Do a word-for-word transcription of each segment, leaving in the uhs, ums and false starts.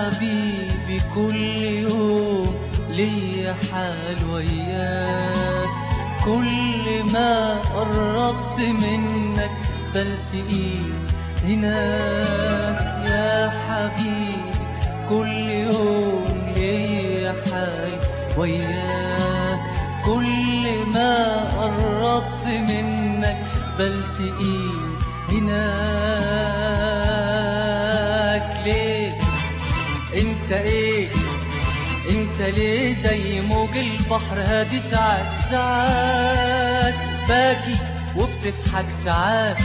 حبيبي كل يوم ليا حال وياك، كل ما قربت منك بلتقيك هناك يا حبيبي. كل يوم ليا حال وياك، كل ما قربت منك بلتقيك هناك. ليه انت ايه انت ليه زي موج البحر هادي ساعات ساعات باكي وبتضحك ساعات؟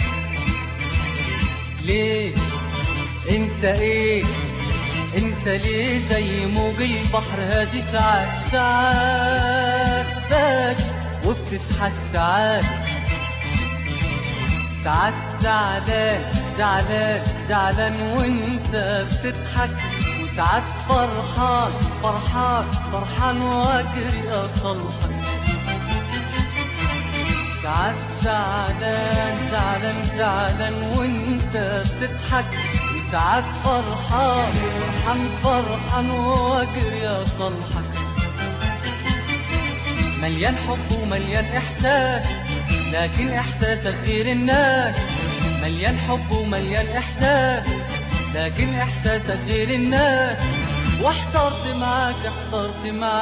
ليه انت ايه انت ليه زي موج البحر هادي ساعات ساعات باكي وبتضحك ساعات؟ ساعات زعلان زعلان زعلان وانت بتضحك، وساعات فرحان فرحان فرحان واجري اصلحك. ساعات زعلان زعلان زعلان وانت بتضحك، وساعات فرحان فرحان فرحان واجري اصلحك. مليان حب ومليان احساس لكن احساسك غير الناس، مليان حب ومليان احساس لكن احساسك غير الناس. واحترت معاك احترت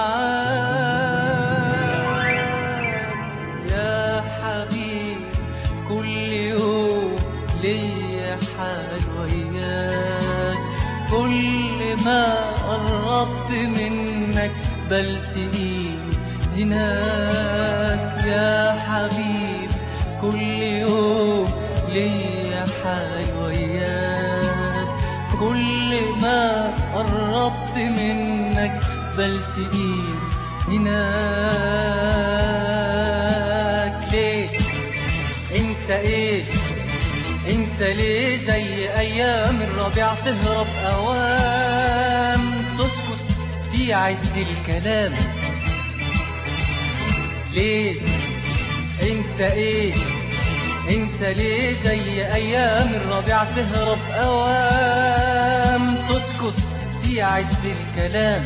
معاك يا حبيبي. كل يوم ليا حال وياك، كل ما قربت منك بلتقيك هناك يا حبيبي. كل يوم ليا حال وياك، كل ما قربت منك بلتقيك هناك. ليه انت ايه انت ليه زي ايام الربيع تهرب اوام تسكت في عز الكلام؟ ليه انت ايه انت ليه زي ايام الربيع تهرب اوام تسكت في عز الكلام؟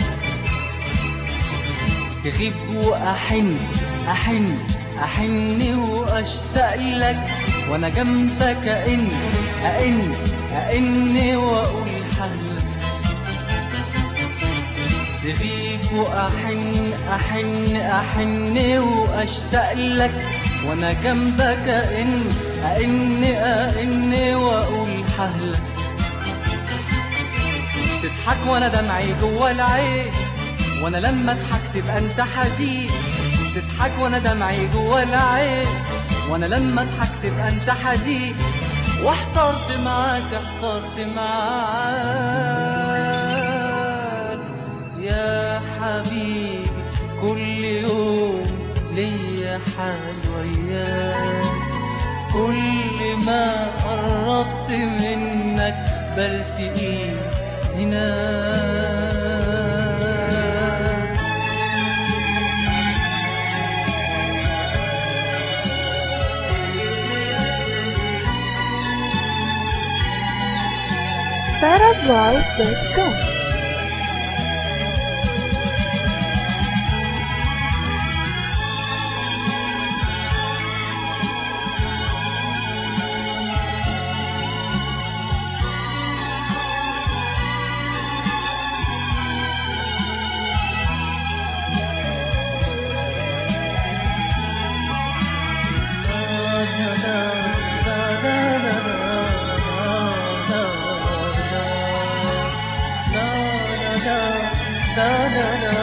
تغيب واحن احن احن واشتاق لك وانا جنبك أئن أئن أئن واقول حلك. تغيب واحن احن احن واشتاق لك وانا جنبك أئن أئن أئن واقول حهلك. تضحك وانا دمعي جوا العين، وانا لما اضحك تبقى انت حزين. تضحك وانا دمعي جوا العين، وانا لما اضحك تبقى انت حزين. واحترت معاك احترت معاك يا حبيبي. كل يوم ليا حال وياك، كل ما قربت منك بلتقيك هناك. Paraguay dot com da da da